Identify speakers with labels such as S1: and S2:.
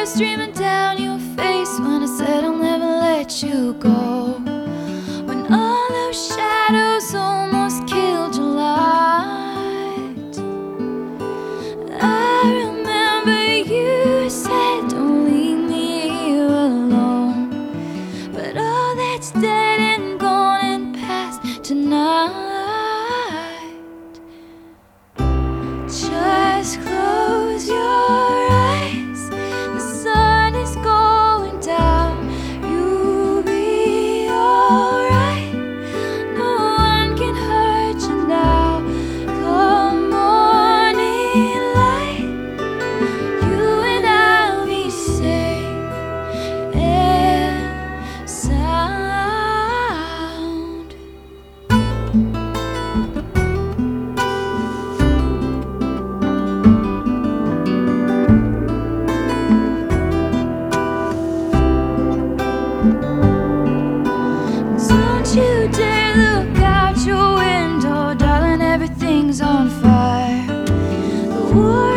S1: tears streaming down your face when I said I'll never let you go. When all those shadows almost killed your light, I remember you said don't leave me here alone. But all that's dead and gone and past tonight. Just close your eyes, the sun is going down. You'll be alright, no one can hurt you now. Come morning light, you and I'll be safe and sound. Don't you dare look out your window, darling, everything's on fire. The war